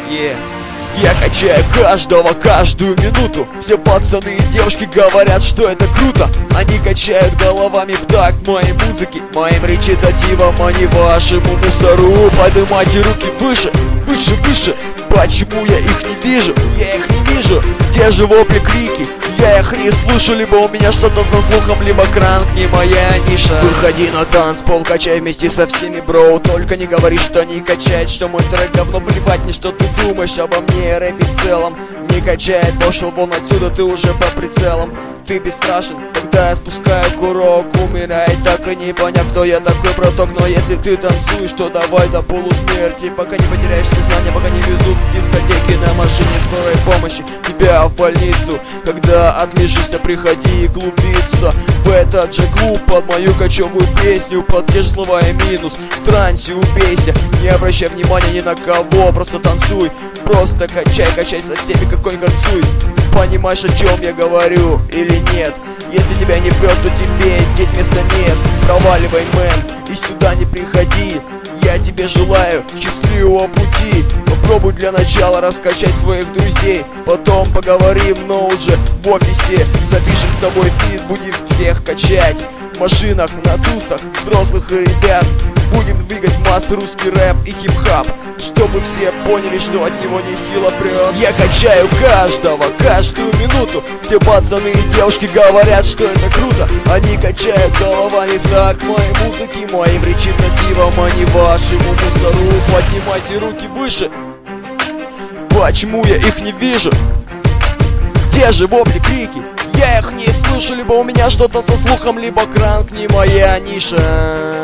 Я качаю каждого, каждую минуту. Все пацаны и девушки говорят, что это круто. Они качают головами в такт моей музыки, моим речитативом, а не вашему мусору. Поднимайте руки выше, выше, выше. Почему я их не вижу? Я их не вижу. Где же вопли, крики? Я их не слышу. Либо у меня что-то со слухом, либо кранк не моя ниша. Выходи на танцпол, качай вместе со всеми, бро. Только не говори, что не качает, что мой трек говно. Плевать мне, что ты думаешь обо мне, рэпе в целом. Не качает, пошел вон отсюда, ты уже под прицелом. Ты бесстрашен, когда я спускаю курок. Умирает, так и не поняв, кто я такой, браток. Но если ты танцуешь, то давай до полусмерти, пока не потеряешь сознание, пока не везут в дискотеки на машине скорой помощи тебя в больницу. Когда отлежишься, приходи клубиться в этот же клуб под мою кочевую песню, под те же слова и минус. В трансе убейся, не обращай внимания ни на кого, просто танцуй, просто качай, качай со всеми, какой горцуй. Понимаешь, о чем я говорю или нет? Если тебя не прет, то тебе здесь места нет. Проваливай, мэн, и сюда не приходи. Я тебе желаю счастливого пути. Попробуй для начала раскачать своих друзей, потом поговорим, но уже в офисе. Запишем с тобой фит, будем всех качать в машинах, на тусах, взрослых и ребят. Будем двигать массы русский рэп и хип-хап, чтобы все поняли, что от него не сила прет. Я качаю каждого, каждую минуту. Все пацаны и девушки говорят, что это круто. Они качают головами в такт моей музыки, моим речитативом, а не вашему мусору. Поднимайте руки выше. Почему я их не вижу? Где же вопли, крики? Я их не слышу, либо у меня что-то со слухом, либо кранк не моя ниша.